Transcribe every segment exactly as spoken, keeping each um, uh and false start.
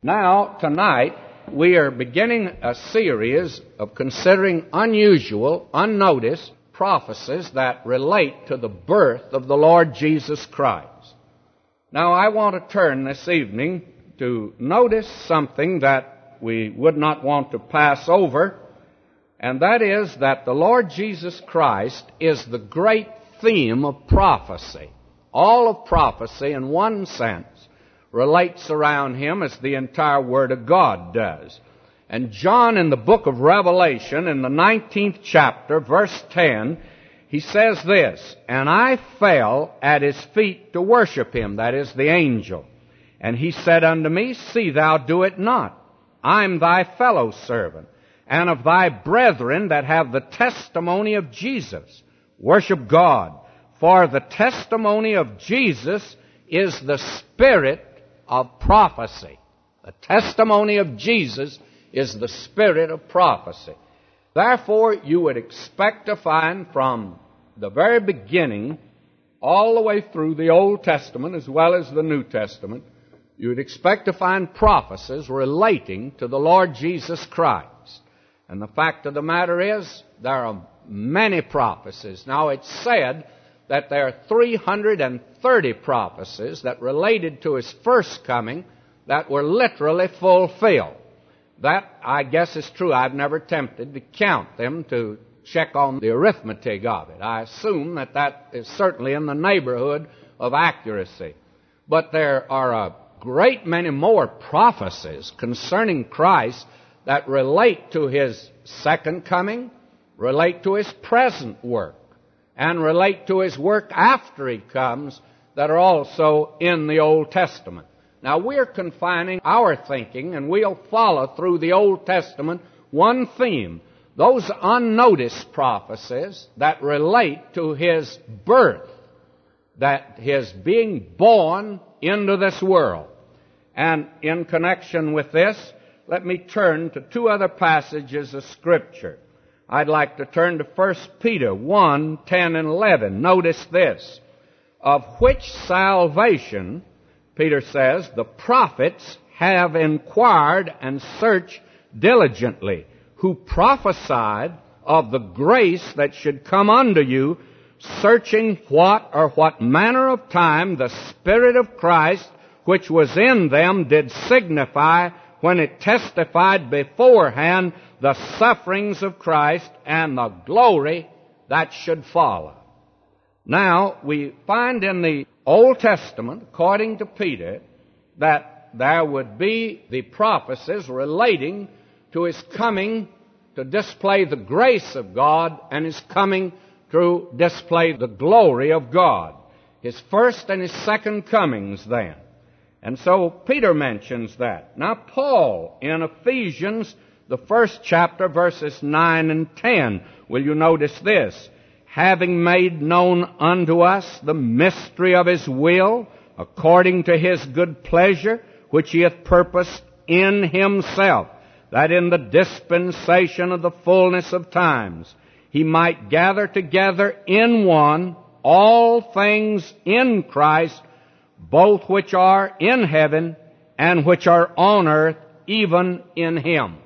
Now, tonight, we are beginning a series of considering unusual, unnoticed prophecies that relate to the birth of the Lord Jesus Christ. Now, I want to turn this evening to notice something that we would not want to pass over, and that is that the Lord Jesus Christ is the great theme of prophecy. All of prophecy, in one sense, relates around Him as the entire Word of God does. And John, in the book of Revelation, in the nineteenth chapter, verse ten, he says this, "And I fell at His feet to worship Him," that is, the angel. "And He said unto me, See thou do it not. I am thy fellow servant, and of thy brethren that have the testimony of Jesus. Worship God, for the testimony of Jesus is the spirit of prophecy." The testimony of Jesus is the spirit of prophecy. Therefore, you would expect to find from the very beginning, all the way through the Old Testament as well as the New Testament, you would expect to find prophecies relating to the Lord Jesus Christ. And the fact of the matter is, there are many prophecies. Now, it's said that there are three hundred thirty prophecies that related to His first coming that were literally fulfilled. That, I guess, is true. I've never attempted to count them to check on the arithmetic of it. I assume that that is certainly in the neighborhood of accuracy. But there are a great many more prophecies concerning Christ that relate to His second coming, relate to His present work, and relate to His work after He comes that are also in the Old Testament. Now, we're confining our thinking, and we'll follow through the Old Testament one theme, those unnoticed prophecies that relate to His birth, that His being born into this world. And in connection with this, let me turn to two other passages of Scripture. I'd like to turn to First Peter one, ten and eleven. Notice this, "Of which salvation," Peter says, "the prophets have inquired and searched diligently, who prophesied of the grace that should come unto you, searching what or what manner of time the Spirit of Christ, which was in them, did signify when it testified beforehand the sufferings of Christ and the glory that should follow." Now, we find in the Old Testament, according to Peter, that there would be the prophecies relating to His coming to display the grace of God and His coming to display the glory of God. His first and His second comings then. And so Peter mentions that. Now, Paul, in Ephesians, the first chapter, verses nine and ten, will you notice this? "Having made known unto us the mystery of His will, according to His good pleasure, which He hath purposed in Himself, that in the dispensation of the fullness of times He might gather together in one all things in Christ, both which are in heaven and which are on earth, even in Him."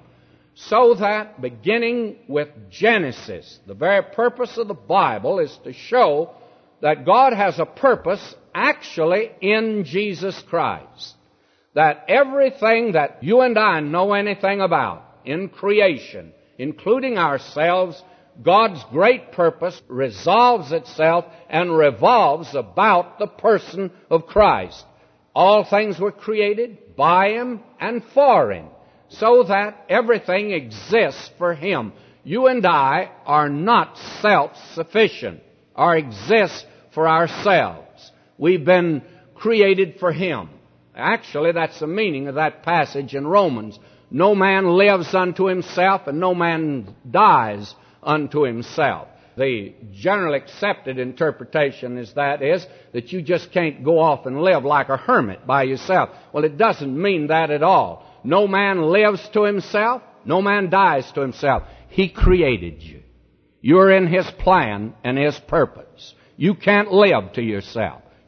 So that, beginning with Genesis, the very purpose of the Bible is to show that God has a purpose actually in Jesus Christ. That everything that you and I know anything about in creation, including ourselves, God's great purpose resolves itself and revolves about the person of Christ. All things were created by Him and for Him, so that everything exists for Him. You and I are not self-sufficient or exist for ourselves. We've been created for Him. Actually, that's the meaning of that passage in Romans. No man lives unto himself, and no man dies unto himself. The general accepted interpretation is that is that you just can't go off and live like a hermit by yourself. Well, it doesn't mean that at all. No man lives to himself. No man dies to himself. He created you. You're in His plan and His purpose. You can't live to yourself.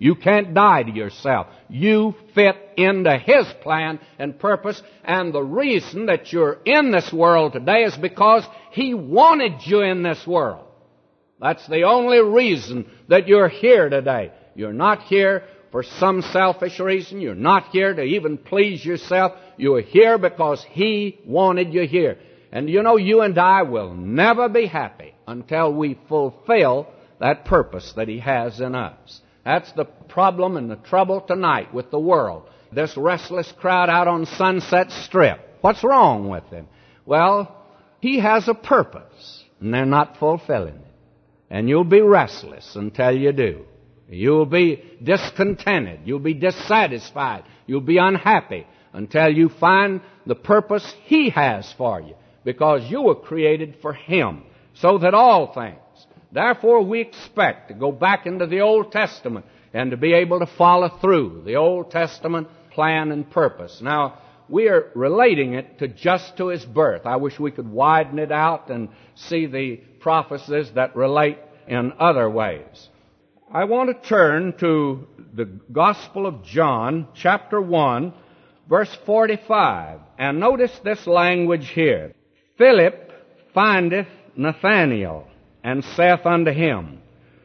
You can't die to yourself. You fit into His plan and purpose, and the reason that you're in this world today is because He wanted you in this world. That's the only reason that you're here today. You're not here for some selfish reason. You're not here to even please yourself. You're here because He wanted you here. And you know, you and I will never be happy until we fulfill that purpose that He has in us. That's the problem and the trouble tonight with the world. This restless crowd out on Sunset Strip. What's wrong with them? Well, He has a purpose, and they're not fulfilling it. And you'll be restless until you do. You'll be discontented. You'll be dissatisfied. You'll be unhappy until you find the purpose He has for you, because you were created for Him, so that all things. Therefore, we expect to go back into the Old Testament and to be able to follow through the Old Testament plan and purpose. Now, we are relating it to just to His birth. I wish we could widen it out and see the prophecies that relate in other ways. I want to turn to the Gospel of John, chapter one, verse forty-five. And notice this language here. Philip findeth Nathanael, and saith unto him,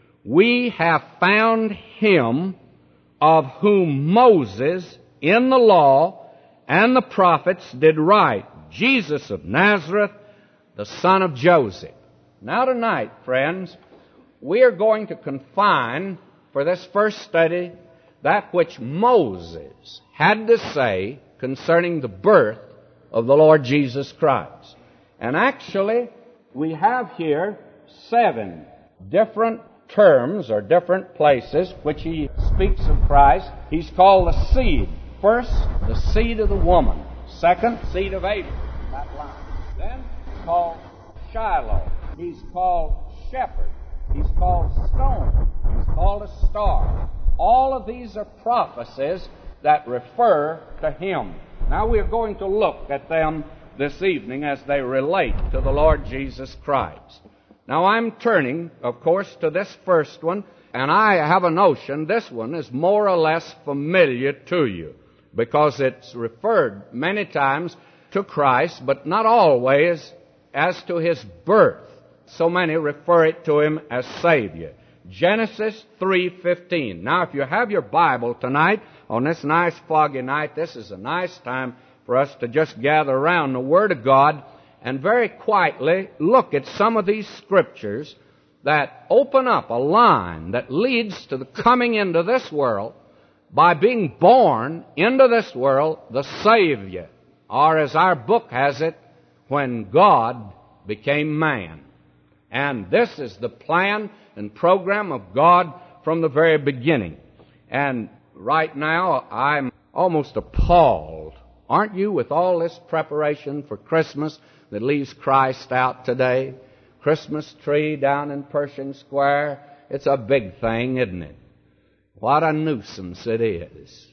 We have found him of whom Moses in the law and the prophets did write, Jesus of Nazareth, the son of Joseph. Now tonight, friends, we are going to confine for this first study that which Moses had to say concerning the birth of the Lord Jesus Christ. And actually, we have here seven different terms or different places which he speaks of Christ. He's called the seed. First, the seed of the woman. Second, seed of Abraham, that line. Then, he's called Shiloh. He's called shepherd. He's called stone. He's called a star. All of these are prophecies that refer to Him. Now we are going to look at them this evening as they relate to the Lord Jesus Christ. Now I'm turning, of course, to this first one, and I have a notion this one is more or less familiar to you, because it's referred many times to Christ, but not always as to His birth. So many refer it to Him as Savior. Genesis three fifteen. Now, if you have your Bible tonight, on this nice foggy night, this is a nice time for us to just gather around the Word of God and very quietly look at some of these Scriptures that open up a line that leads to the coming into this world by being born into this world, the Savior. Or as our book has it, when God became man. And this is the plan and program of God from the very beginning. And right now, I'm almost appalled, aren't you, with all this preparation for Christmas that leaves Christ out today? Christmas tree down in Pershing Square. It's a big thing, isn't it? What a nuisance it is.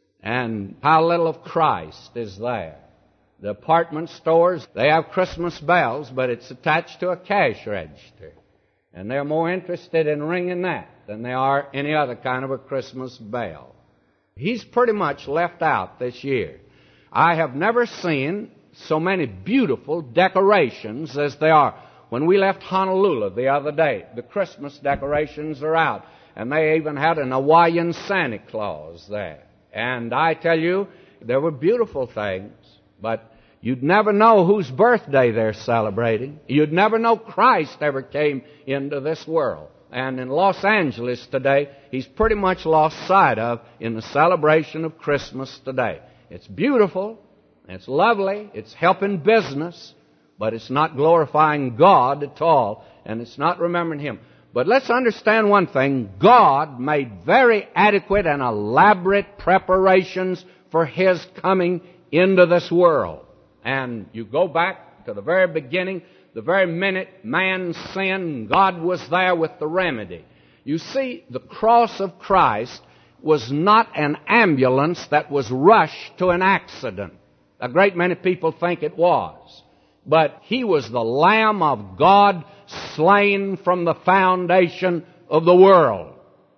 And how little of Christ is there. The department stores, they have Christmas bells, but it's attached to a cash register. And they're more interested in ringing that than they are any other kind of a Christmas bell. He's pretty much left out this year. I have never seen so many beautiful decorations as they are. When we left Honolulu the other day, the Christmas decorations are out. And they even had an Hawaiian Santa Claus there. And I tell you, there were beautiful things. But you'd never know whose birthday they're celebrating. You'd never know Christ ever came into this world. And in Los Angeles today, He's pretty much lost sight of in the celebration of Christmas today. It's beautiful, it's lovely, it's helping business, but it's not glorifying God at all, and it's not remembering Him. But let's understand one thing. God made very adequate and elaborate preparations for His coming into this world. And you go back to the very beginning, the very minute man sinned, God was there with the remedy. You see, the cross of Christ was not an ambulance that was rushed to an accident. A great many people think it was. But He was the Lamb of God slain from the foundation of the world.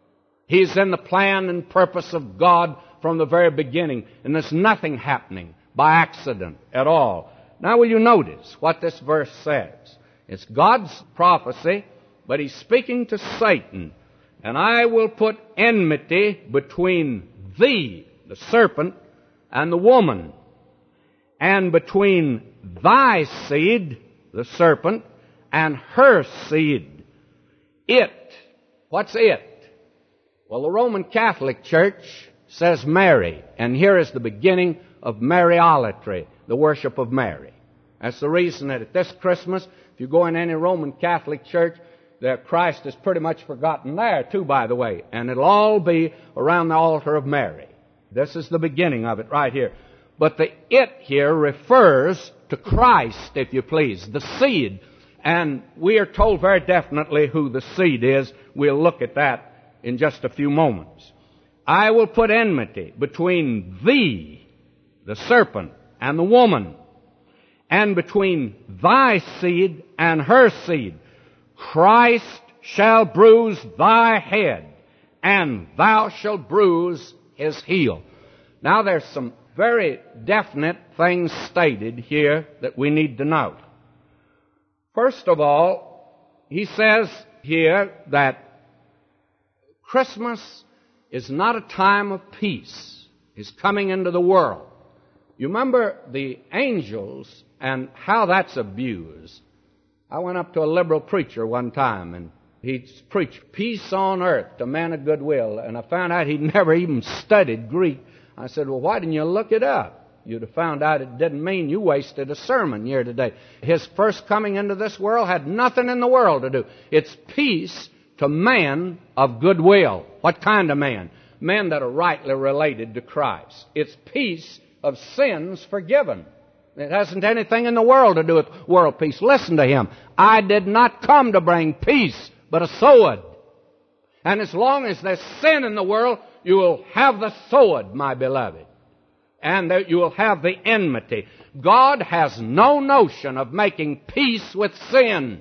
He's in the plan and purpose of God from the very beginning, and there's nothing happening by accident at all. Now will you notice what this verse says? It's God's prophecy, but He's speaking to Satan. And I will put enmity between thee, the serpent, and the woman, and between thy seed, the serpent, and her seed. It. What's it? Well, the Roman Catholic Church says Mary, and here is the beginning of Mariolatry, the worship of Mary. That's the reason that at this Christmas, if you go in any Roman Catholic church, their Christ is pretty much forgotten there, too, by the way. And it'll all be around the altar of Mary. This is the beginning of it right here. But the it here refers to Christ, if you please, the seed. And we are told very definitely who the seed is. We'll look at that in just a few moments. I will put enmity between thee, the serpent, and the woman, and between thy seed and her seed. Christ shall bruise thy head, and thou shalt bruise his heel. Now there's some very definite things stated here that we need to note. First of all, he says here that Christmas is not a time of peace. It's coming into the world. You remember the angels and how that's abused. I went up to a liberal preacher one time, and he preached peace on earth to men of goodwill, and I found out he'd never even studied Greek. I said, well, why didn't you look it up? You'd have found out it didn't mean you wasted a sermon here today. His first coming into this world had nothing in the world to do. It's peace to men of goodwill. What kind of men? Men that are rightly related to Christ. It's peace of sins forgiven. It hasn't anything in the world to do with world peace. Listen to him. I did not come to bring peace, but a sword. And as long as there's sin in the world, you will have the sword, my beloved. And that you will have the enmity. God has no notion of making peace with sin.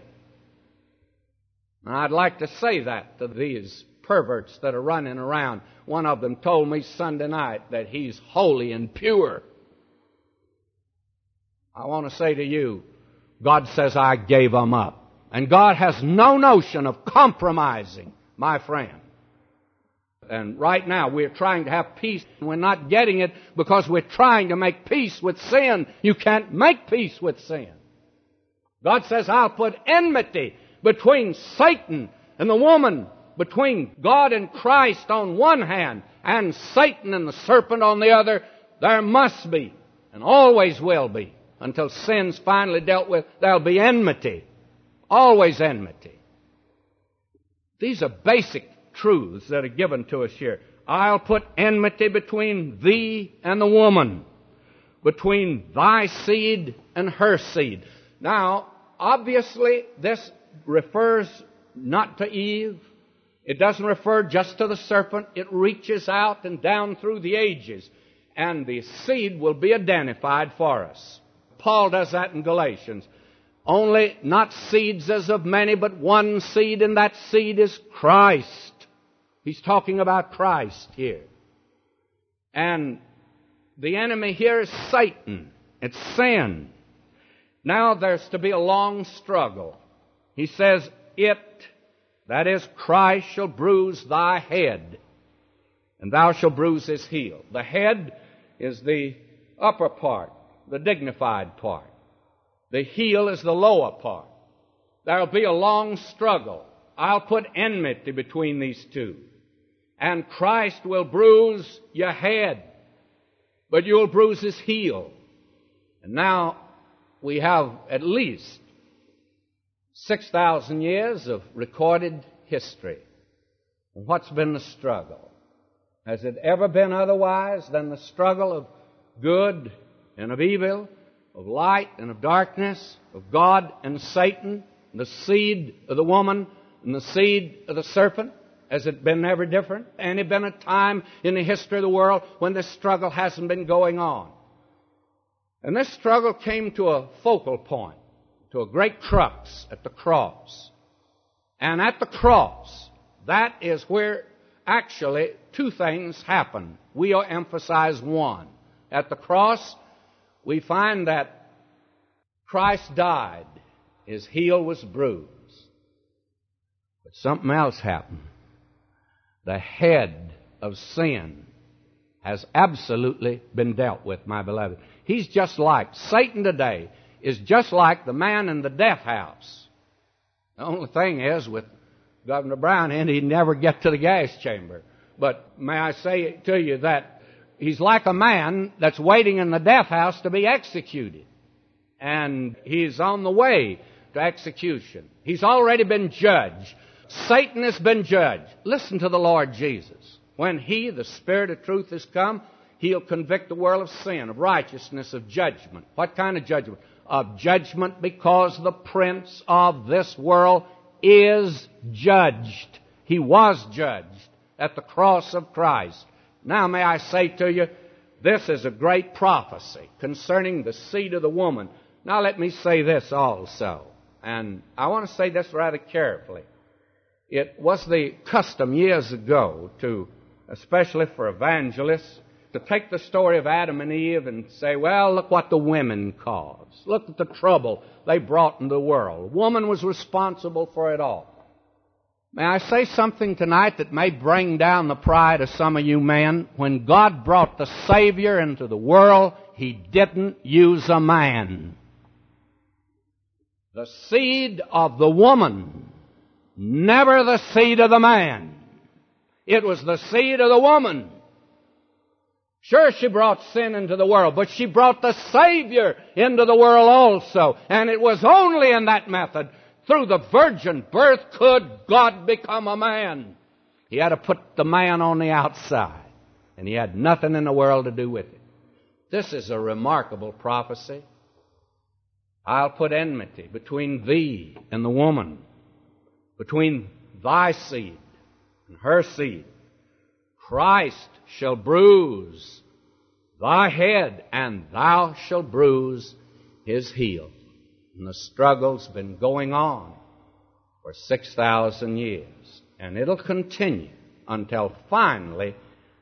And I'd like to say that to these perverts that are running around. One of them told me Sunday night that he's holy and pure. I want to say to you, God says I gave them up. And God has no notion of compromising, my friend. And right now we're trying to have peace. We're not getting it because we're trying to make peace with sin. You can't make peace with sin. God says I'll put enmity between Satan and the woman, between God and Christ on one hand and Satan and the serpent on the other. There must be and always will be. Until sin's finally dealt with, there'll be enmity. Always enmity. These are basic truths that are given to us here. I'll put enmity between thee and the woman, between thy seed and her seed. Now, obviously, this refers not to Eve. It doesn't refer just to the serpent. It reaches out and down through the ages. And the seed will be identified for us. Paul does that in Galatians. Only not seeds as of many, but one seed, and that seed is Christ. He's talking about Christ here. And the enemy here is Satan. It's sin. Now there's to be a long struggle. He says, it, that is Christ, shall bruise thy head, and thou shalt bruise his heel. The head is the upper part, the dignified part. The heel is the lower part. There'll be a long struggle. I'll put enmity between these two. And Christ will bruise your head, but you'll bruise his heel. And now we have at least six thousand years of recorded history. And what's been the struggle? Has it ever been otherwise than the struggle of good and of evil, of light and of darkness, of God and Satan, the seed of the woman and the seed of the serpent? Has it been ever different? Any been a time in the history of the world when this struggle hasn't been going on? And this struggle came to a focal point, to a great crux at the cross. And at the cross, that is where actually, two things happen. We'll emphasize one. At the cross, we find that Christ died. His heel was bruised. But something else happened. The head of sin has absolutely been dealt with, my beloved. He's just like, Satan today is just like the man in the death house. The only thing is, with Governor Brown in, he'd never get to the gas chamber. But may I say to you that he's like a man that's waiting in the death house to be executed. And he's on the way to execution. He's already been judged. Satan has been judged. Listen to the Lord Jesus. When He, the Spirit of truth, has come, He'll convict the world of sin, of righteousness, of judgment. What kind of judgment? Of judgment because the prince of this world is judged. He was judged at the cross of Christ. Now may I say to you, this is a great prophecy concerning the seed of the woman. Now let me say this also, and I want to say this rather carefully. It was the custom years ago to, especially for evangelists, to take the story of Adam and Eve and say, well, look what the women caused. Look at the trouble they brought into the world. Woman was responsible for it all. May I say something tonight that may bring down the pride of some of you men? When God brought the Savior into the world, He didn't use a man. The seed of the woman, never the seed of the man. It was the seed of the woman. Sure, she brought sin into the world, but she brought the Savior into the world also. And it was only in that method, through the virgin birth, could God become a man. He had to put the man on the outside, and He had nothing in the world to do with it. This is a remarkable prophecy. I'll put enmity between thee and the woman, between thy seed and her seed. Christ shall bruise thy head, and thou shalt bruise his heel. And the struggle's been going on for six thousand years. And it'll continue until finally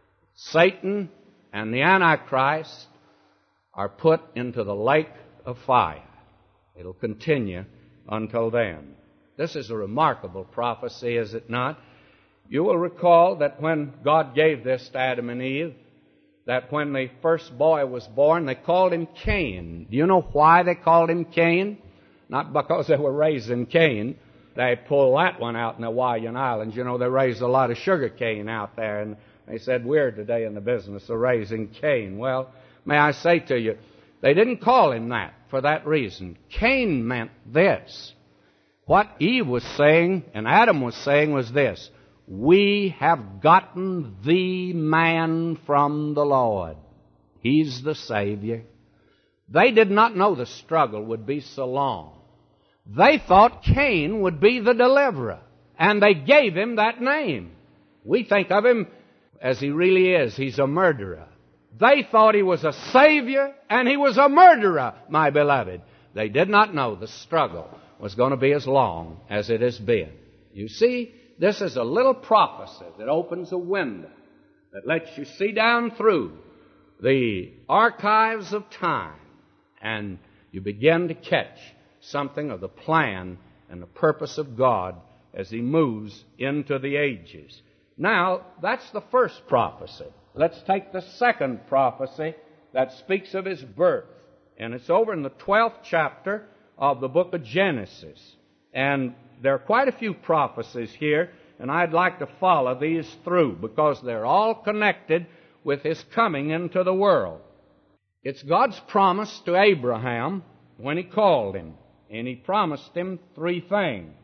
Satan and the Antichrist are put into the lake of fire. It'll continue until then. This is a remarkable prophecy, is it not? You will recall that when God gave this to Adam and Eve, that when the first boy was born, they called him Cain. Do you know why they called him Cain? Not because they were raising cane. They pulled that one out in the Hawaiian Islands. You know, they raised a lot of sugar cane out there, and they said, we're today in the business of raising cane. Well, may I say to you, they didn't call him that for that reason. Cain meant this. What Eve was saying and Adam was saying was this: we have gotten the man from the Lord. He's the Savior. They did not know the struggle would be so long. They thought Cain would be the deliverer, and they gave him that name. We think of him as he really is. He's a murderer. They thought he was a Savior, and he was a murderer, my beloved. They did not know the struggle was going to be as long as it has been. You see, this is a little prophecy that opens a window that lets you see down through the archives of time, and you begin to catch something of the plan and the purpose of God as He moves into the ages. Now, that's the first prophecy. Let's take the second prophecy that speaks of His birth. And it's over in the twelfth chapter of the book of Genesis. And there are quite a few prophecies here, and I'd like to follow these through because they're all connected with His coming into the world. It's God's promise to Abraham when He called him, and He promised him three things.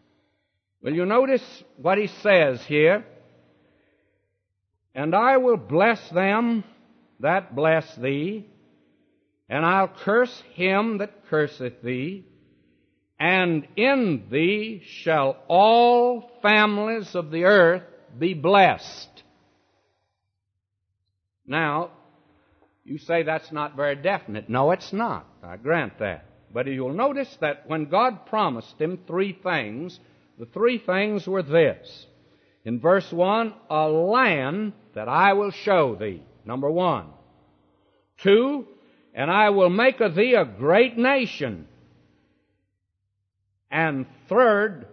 Will you notice what He says here? And I will bless them that bless thee, and I'll curse him that curseth thee, and in thee shall all families of the earth be blessed. Now, you say that's not very definite. No, it's not. I grant that. But you'll notice that when God promised him three things, the three things were this: In verse one, a land that I will show thee. Number one. Two, and I will make of thee a great nation. And third,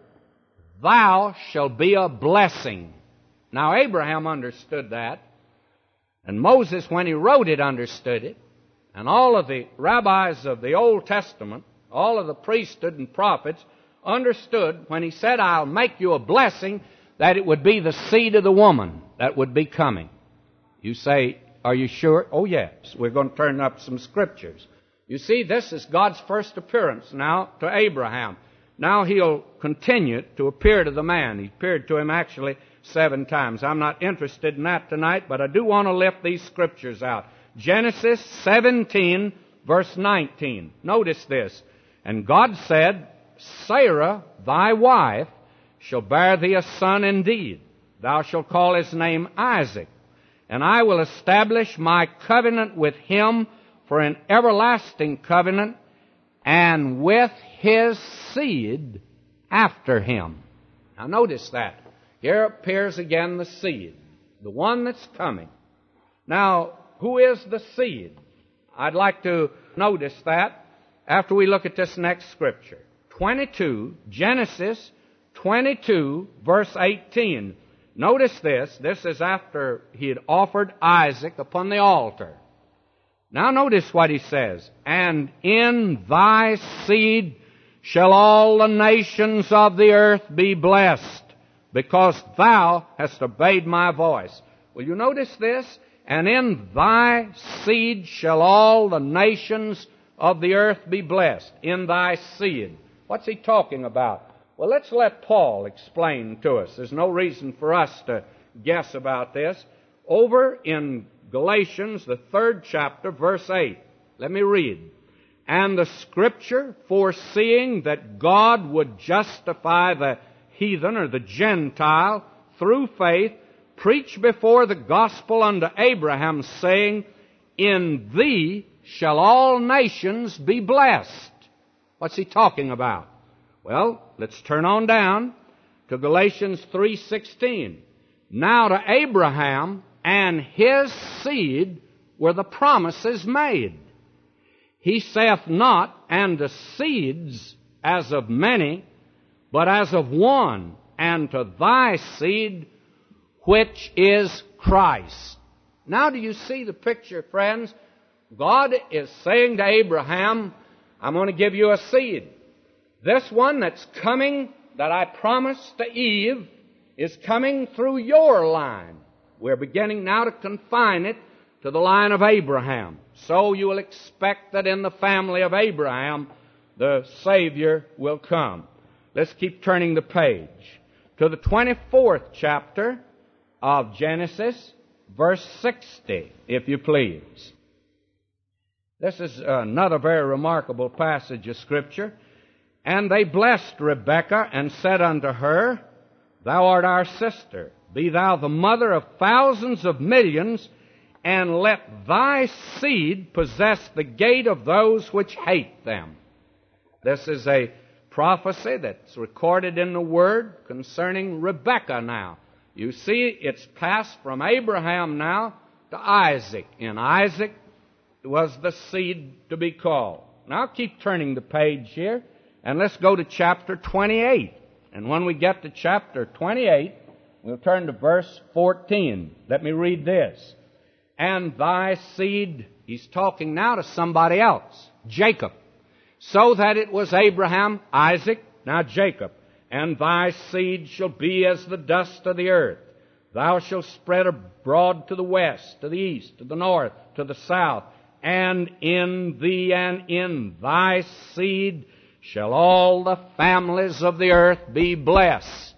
thou shalt be a blessing. Now Abraham understood that, and Moses, when he wrote it, understood it, and all of the rabbis of the Old Testament, all of the priesthood and prophets, understood when he said, I'll make you a blessing, that it would be the seed of the woman that would be coming. You say, are you sure? Oh, yes. We're going to turn up some scriptures. You see, this is God's first appearance now to Abraham. Now He'll continue to appear to the man. He appeared to him actually seven times. I'm not interested in that tonight, but I do want to lift these scriptures out. Genesis seventeen, verse nineteen. Notice this. And God said, Sarah, thy wife, shall bear thee a son indeed. Thou shalt call his name Isaac. And I will establish my covenant with him for an everlasting covenant, and with his seed after him. Now notice that. Here appears again the seed, the one that's coming. Now, who is the seed? I'd like to notice that after we look at this next scripture. twenty-two, Genesis twenty-two, verse eighteen. Notice this. This is after he had offered Isaac upon the altar. Now notice what he says. And in thy seed shall all the nations of the earth be blessed, because thou hast obeyed my voice. Will you notice this? And in thy seed shall all the nations of the earth be blessed. In thy seed. What's he talking about? Well, let's let Paul explain to us. There's no reason for us to guess about this. Over in Galatians, the third chapter, verse eight. Let me read. And the Scripture, foreseeing that God would justify the heathen or the Gentile through faith, preached before the gospel unto Abraham, saying, In thee shall all nations be blessed. What's he talking about? Well, let's turn on down to Galatians three sixteen. Now to Abraham and his seed were the promises made. He saith not, and to seeds as of many, but as of one, and to thy seed, which is Christ. Now do you see the picture, friends? God is saying to Abraham, I'm going to give you a seed. This one that's coming, that I promised to Eve, is coming through your line. We're beginning now to confine it to the line of Abraham. So you will expect that in the family of Abraham, the Savior will come. Let's keep turning the page to the twenty-fourth chapter of Genesis, verse sixty, if you please. This is another very remarkable passage of Scripture. And they blessed Rebekah and said unto her, Thou art our sister. Be thou the mother of thousands of millions, and let thy seed possess the gate of those which hate them. This is a prophecy that's recorded in the Word concerning Rebekah now. You see, it's passed from Abraham now to Isaac. And Isaac was the seed to be called. Now keep turning the page here, and let's go to chapter twenty-eight. And when we get to chapter twenty-eight, we'll turn to verse fourteen. Let me read this. And thy seed, he's talking now to somebody else, Jacob. So that it was Abraham, Isaac, now Jacob. And thy seed shall be as the dust of the earth. Thou shalt spread abroad to the west, to the east, to the north, to the south. And in thee and in thy seed shall all the families of the earth be blessed.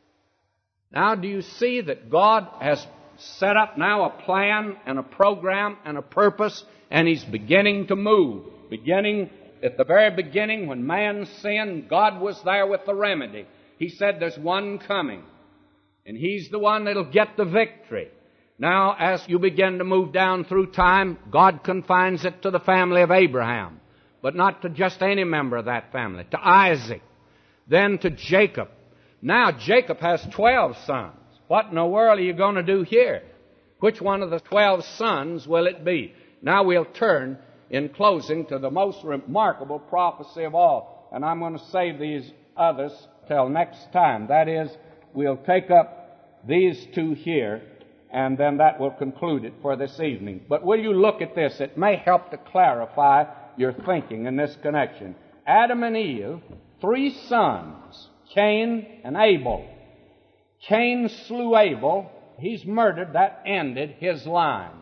Now, do you see that God has set up now a plan and a program and a purpose, and He's beginning to move. Beginning at the very beginning, when man sinned, God was there with the remedy. He said there's one coming, and He's the one that'll get the victory. Now, as you begin to move down through time, God confines it to the family of Abraham, but not to just any member of that family, to Isaac, then to Jacob. Now, Jacob has twelve sons. What in the world are you going to do here? Which one of the twelve sons will it be? Now we'll turn in closing to the most remarkable prophecy of all. And I'm going to save these others till next time. That is, we'll take up these two here, and then that will conclude it for this evening. But will you look at this? It may help to clarify your thinking in this connection. Adam and Eve, three sons, Cain and Abel. Cain slew Abel. He's murdered. That ended his line.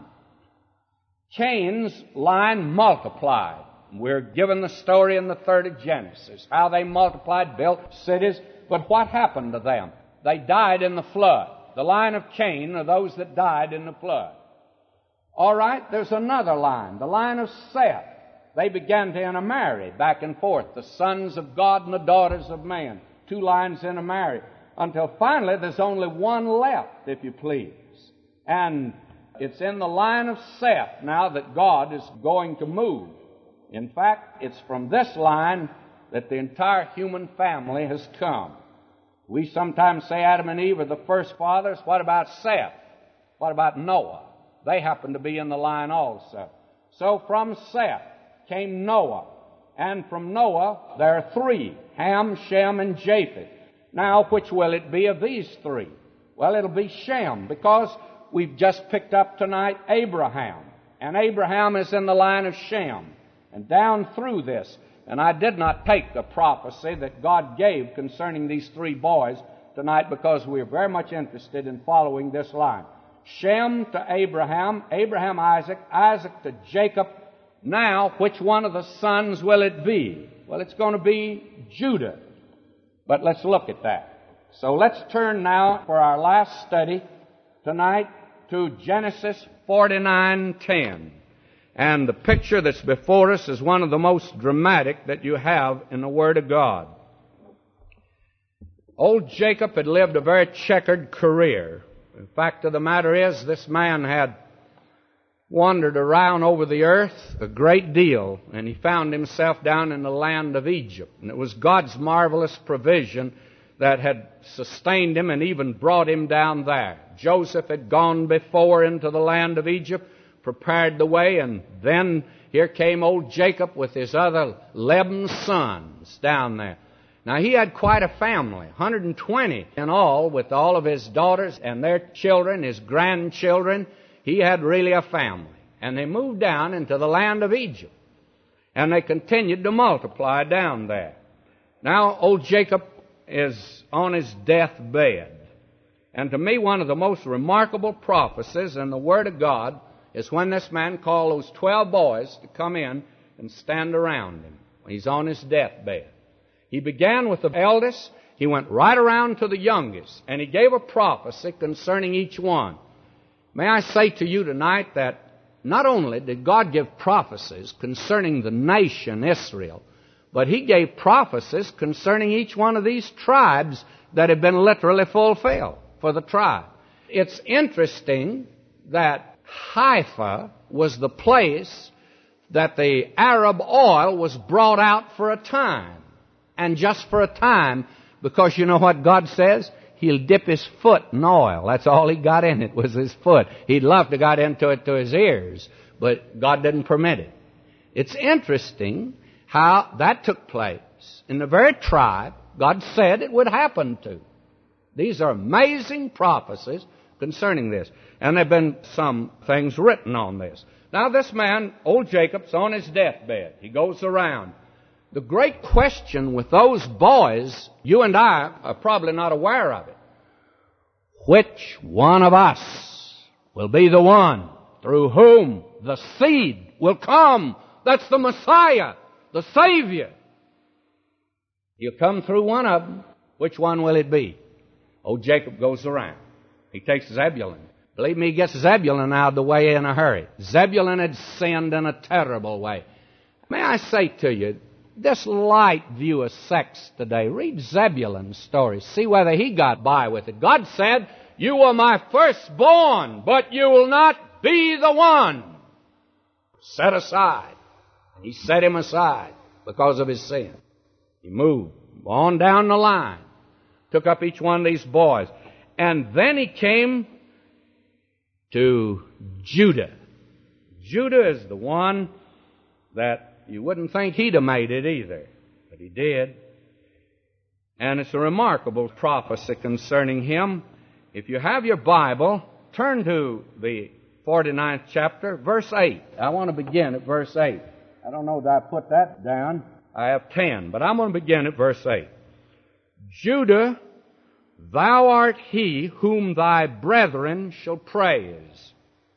Cain's line multiplied. We're given the story in the third of Genesis, how they multiplied, built cities. But what happened to them? They died in the flood. The line of Cain are those that died in the flood. All right, there's another line, the line of Seth. They began to intermarry back and forth, the sons of God and the daughters of man. Two lines intermarry, until finally there's only one left, if you please. And it's in the line of Seth now that God is going to move. In fact, it's from this line that the entire human family has come. We sometimes say Adam and Eve are the first fathers. What about Seth? What about Noah? They happen to be in the line also. So from Seth came Noah. And from Noah there are three, Ham, Shem, and Japheth. Now, which will it be of these three? Well, it'll be Shem, because we've just picked up tonight Abraham. And Abraham is in the line of Shem. And down through this, and I did not take the prophecy that God gave concerning these three boys tonight because we are very much interested in following this line. Shem to Abraham, Abraham, Isaac, Isaac to Jacob. Now, which one of the sons will it be? Well, it's going to be Judah. But let's look at that. So let's turn now for our last study tonight to Genesis forty-nine ten. And the picture that's before us is one of the most dramatic that you have in the Word of God. Old Jacob had lived a very checkered career. The fact of the matter is, this man had wandered around over the earth a great deal, and he found himself down in the land of Egypt. And it was God's marvelous provision that had sustained him and even brought him down there. Joseph had gone before into the land of Egypt, prepared the way, and then here came old Jacob with his other eleven sons down there. Now, he had quite a family, one hundred twenty in all, with all of his daughters and their children, his grandchildren. He had really a family. And they moved down into the land of Egypt. And they continued to multiply down there. Now, old Jacob is on his deathbed. And to me, one of the most remarkable prophecies in the Word of God is when this man called those twelve boys to come in and stand around him. He's on his deathbed. He began with the eldest. He went right around to the youngest. And he gave a prophecy concerning each one. May I say to you tonight that not only did God give prophecies concerning the nation Israel, but He gave prophecies concerning each one of these tribes that have been literally fulfilled for the tribe. It's interesting that Haifa was the place that the Arab oil was brought out for a time. And just for a time, because you know what God says? He'll dip his foot in oil. That's all he got in it, was his foot. He'd love to have got into it to his ears, but God didn't permit it. It's interesting how that took place in the very tribe God said it would happen to. These are amazing prophecies concerning this. And there have been some things written on this. Now this man, old Jacob's on his deathbed. He goes around. The great question with those boys, you and I are probably not aware of it. Which one of us will be the one through whom the seed will come? That's the Messiah, the Savior. He'll come through one of them. Which one will it be? Old Jacob goes around. He takes Zebulun. Believe me, he gets Zebulun out of the way in a hurry. Zebulun had sinned in a terrible way. May I say to you, this light view of sex today, read Zebulun's story. See whether he got by with it. God said, you were my firstborn, but you will not be the one. Set aside. And he set him aside because of his sin. He moved on down the line. Took up each one of these boys. And then he came to Judah. Judah is the one that you wouldn't think he'd have made it either, but he did. And it's a remarkable prophecy concerning him. If you have your Bible, turn to the forty-ninth chapter, verse eight. I want to begin at verse eight. I don't know that I put that down. I have ten, but I'm going to begin at verse eight. Judah, thou art he whom thy brethren shall praise.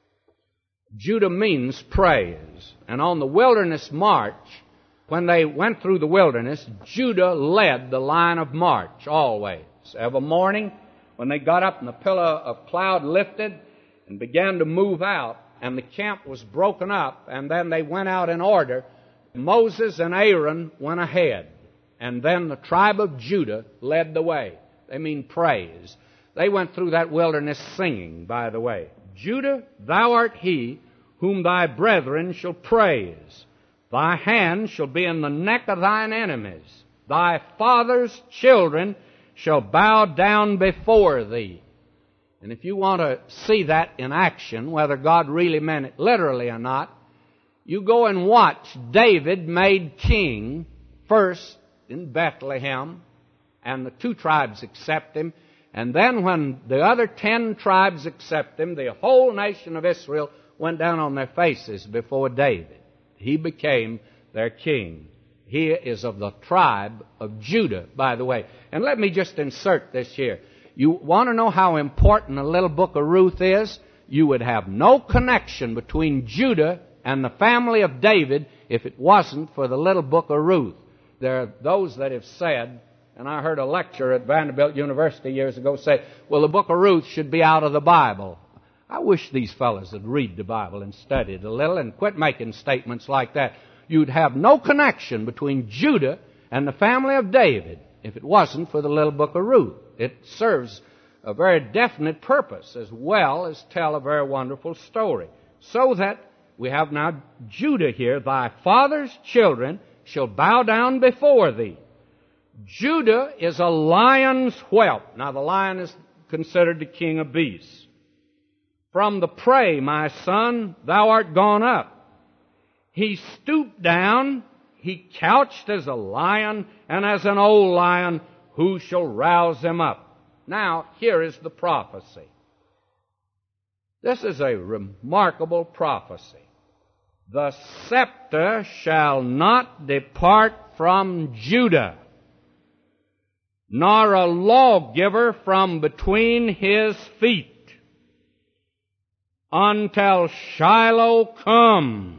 Judah means praise. And on the wilderness march, when they went through the wilderness, Judah led the line of march always. Every morning, when they got up and the pillar of cloud lifted and began to move out, and the camp was broken up, and then they went out in order, Moses and Aaron went ahead. And then the tribe of Judah led the way. They mean praise. They went through that wilderness singing, by the way. Judah, thou art he whom thy brethren shall praise. Thy hand shall be in the neck of thine enemies. Thy father's children shall bow down before thee. And if you want to see that in action, whether God really meant it literally or not, you go and watch David made king first in Bethlehem, and the two tribes accept him. And then when the other ten tribes accept him, the whole nation of Israel went down on their faces before David. He became their king. He is of the tribe of Judah, by the way. And let me just insert this here. You want to know how important the little book of Ruth is? You would have no connection between Judah and the family of David if it wasn't for the little book of Ruth. There are those that have said, and I heard a lecturer at Vanderbilt University years ago say, well, the book of Ruth should be out of the Bible. I wish these fellows would read the Bible and study it a little and quit making statements like that. You'd have no connection between Judah and the family of David if it wasn't for the little book of Ruth. It serves a very definite purpose as well as tell a very wonderful story. So that we have now Judah here, thy father's children shall bow down before thee. Judah is a lion's whelp. Now the lion is considered the king of beasts. From the prey, my son, thou art gone up. He stooped down, he couched as a lion, and as an old lion, who shall rouse him up? Now, here is the prophecy. This is a remarkable prophecy. The scepter shall not depart from Judah, nor a lawgiver from between his feet, until Shiloh come,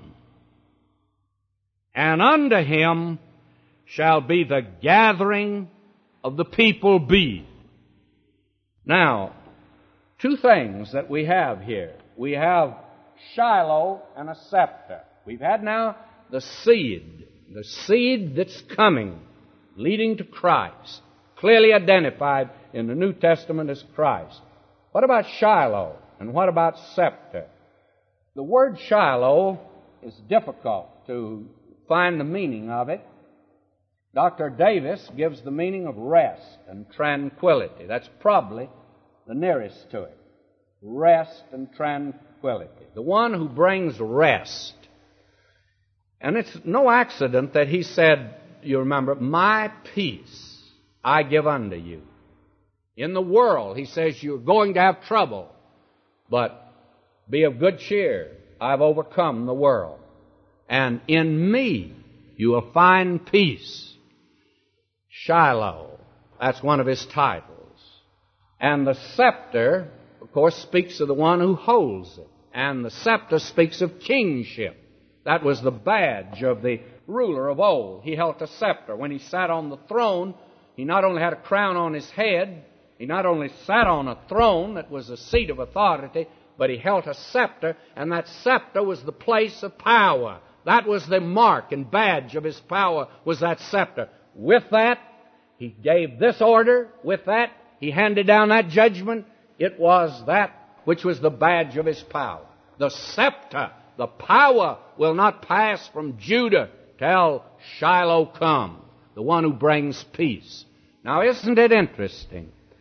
and unto him shall be the gathering of the people be. Now, two things that we have here. We have Shiloh and a scepter. We've had now the seed, the seed that's coming, leading to Christ, clearly identified in the New Testament as Christ. What about Shiloh? And what about scepter? The word Shiloh is difficult to find the meaning of it. Doctor Davis gives the meaning of rest and tranquility. That's probably the nearest to it. Rest and tranquility. The one who brings rest. And it's no accident that he said, you remember, my peace I give unto you. In the world, he says, you're going to have trouble, but be of good cheer. I've overcome the world. And in me you will find peace. Shiloh, that's one of his titles. And the scepter, of course, speaks of the one who holds it. And the scepter speaks of kingship. That was the badge of the ruler of old. He held a scepter. When he sat on the throne, he not only had a crown on his head, he not only sat on a throne that was a seat of authority, but he held a scepter, and that scepter was the place of power. That was the mark and badge of his power, was that scepter. With that, he gave this order. With that, he handed down that judgment. It was that which was the badge of his power. The scepter, the power, will not pass from Judah till Shiloh come, the one who brings peace. Now, isn't it interesting?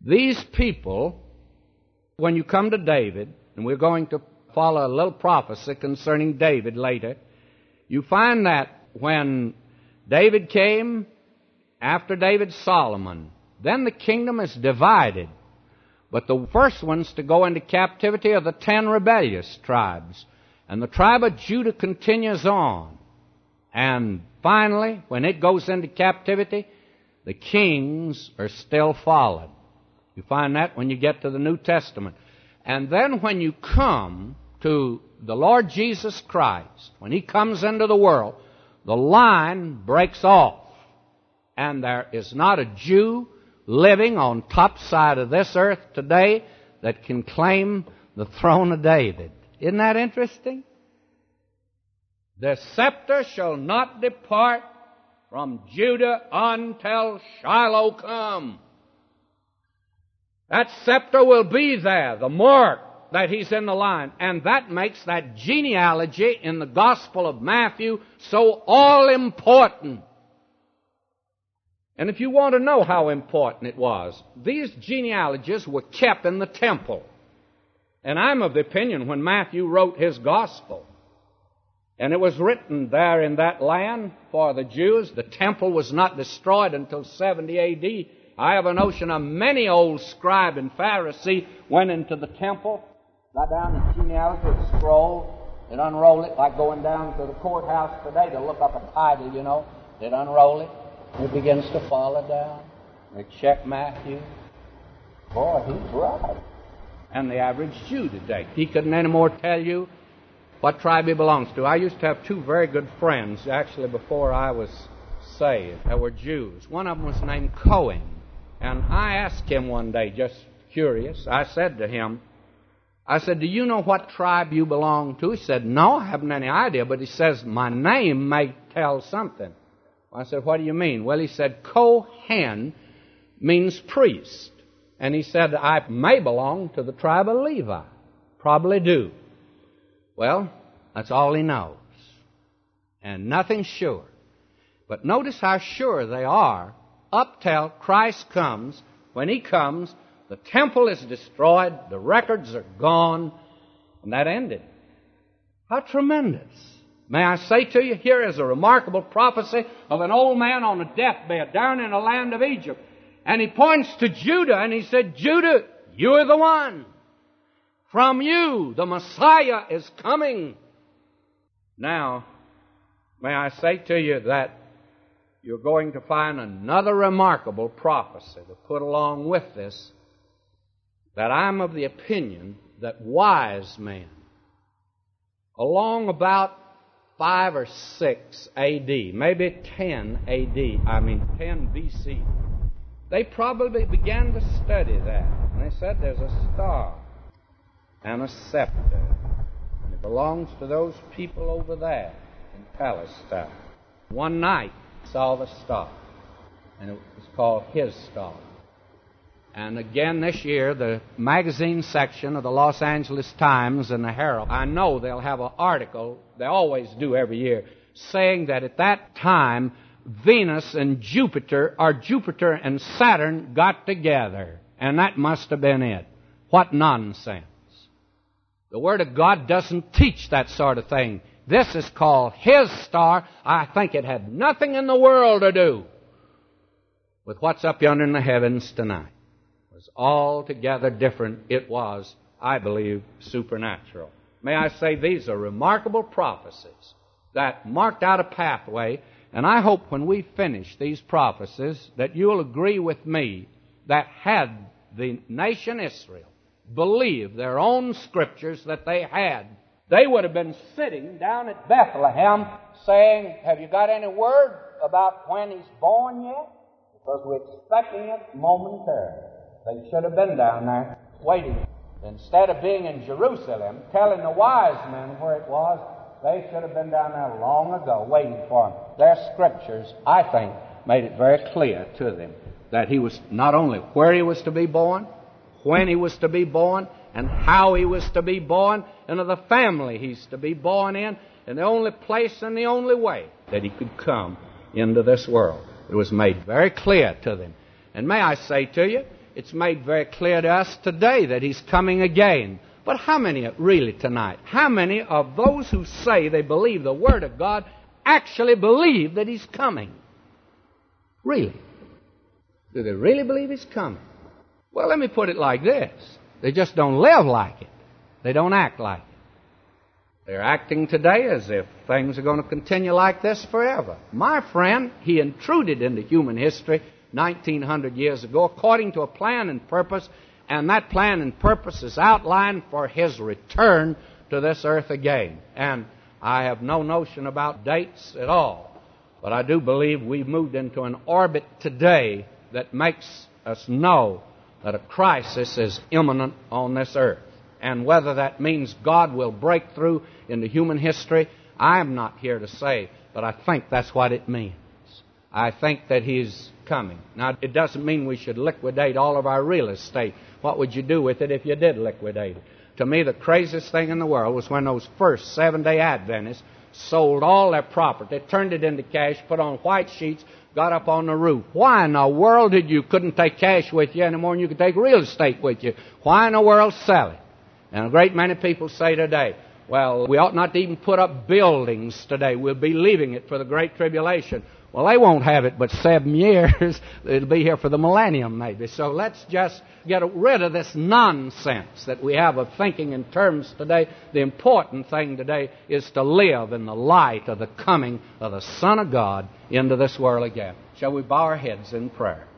These people, when you come to David, and we're going to follow a little prophecy concerning David later, you find that when David came, after David, Solomon, then the kingdom is divided. But the first ones to go into captivity are the ten rebellious tribes. And the tribe of Judah continues on. And finally, when it goes into captivity, the kings are still followed. You find that when you get to the New Testament. And then when you come to the Lord Jesus Christ, when He comes into the world, the line breaks off. And there is not a Jew living on top side of this earth today that can claim the throne of David. Isn't that interesting? The scepter shall not depart from Judah until Shiloh come. That scepter will be there, the mark that he's in the line. And that makes that genealogy in the Gospel of Matthew so all-important. And if you want to know how important it was, these genealogies were kept in the temple. And I'm of the opinion when Matthew wrote his Gospel, and it was written there in that land for the Jews, the temple was not destroyed until seventy A D. I have a notion of many old scribe and Pharisee went into the temple, got down the genealogy, the scroll, they'd unroll it like going down to the courthouse today to look up a title, you know. They'd unroll it. It begins to follow down. They check Matthew. Boy, he's right. And the average Jew today, he couldn't anymore tell you what tribe he belongs to. I used to have two very good friends, actually, before I was saved, that were Jews. One of them was named Cohen. And I asked him one day, just curious, I said to him, I said, do you know what tribe you belong to? He said, no, I haven't any idea, but he says, my name may tell something. I said, what do you mean? Well, he said, Kohen means priest. And he said, I may belong to the tribe of Levi. Probably do. Well, that's all he knows. And nothing's sure. But notice how sure they are up till Christ comes. When He comes, the temple is destroyed, the records are gone, and that ended. How tremendous. May I say to you, here is a remarkable prophecy of an old man on a deathbed down in the land of Egypt. And he points to Judah and he said, Judah, you are the one. From you, the Messiah is coming. Now, may I say to you that you're going to find another remarkable prophecy to put along with this, that I'm of the opinion that wise men, along about five or six A D, maybe ten A D, I mean ten B C, they probably began to study that. And they said there's a star and a scepter, and it belongs to those people over there in Palestine. One night saw the star, and it was called his star. And again this year, the magazine section of the Los Angeles Times and the Herald, I know they'll have an article, they always do every year, saying that at that time, Venus and Jupiter, or Jupiter and Saturn, got together. And that must have been it. What nonsense. The Word of God doesn't teach that sort of thing. This is called His star. I think it had nothing in the world to do with what's up yonder in the heavens tonight. It was altogether different. It was, I believe, supernatural. May I say these are remarkable prophecies that marked out a pathway, and I hope when we finish these prophecies that you'll agree with me that had the nation Israel believed their own scriptures that they had, they would have been sitting down at Bethlehem saying, have you got any word about when He's born yet? Because we're expecting it momentarily. They should have been down there waiting. Instead of being in Jerusalem, telling the wise men where it was, they should have been down there long ago waiting for Him. Their scriptures, I think, made it very clear to them that He was not only where He was to be born, when He was to be born, and how He was to be born, and of the family He's to be born in, and the only place and the only way that He could come into this world. It was made very clear to them. And may I say to you, It's made very clear to us today that He's coming again. But how many really tonight, how many of those who say they believe the Word of God actually believe that He's coming? Really? Do they really believe He's coming? Well, let me put it like this. They just don't live like it. They don't act like it. They're acting today as if things are going to continue like this forever. My friend, He intruded into human history nineteen hundred years ago according to a plan and purpose, and that plan and purpose is outlined for His return to this earth again. And I have no notion about dates at all, but I do believe we've moved into an orbit today that makes us know that a crisis is imminent on this earth. And whether that means God will break through into human history, I am not here to say, but I think that's what it means. I think that He's coming. Now, it doesn't mean we should liquidate all of our real estate. What would you do with it if you did liquidate it? To me, the craziest thing in the world was when those first Seventh-day Adventists sold all their property, turned it into cash, put on white sheets, got up on the roof. Why in the world did you couldn't take cash with you any more than you could take real estate with you? Why in the world sell it? And a great many people say today, well, we ought not to even put up buildings today. We'll be leaving it for the Great Tribulation. Well, they won't have it but seven years. It'll be here for the millennium maybe. So let's just get rid of this nonsense that we have of thinking in terms today. The important thing today is to live in the light of the coming of the Son of God into this world again. Shall we bow our heads in prayer?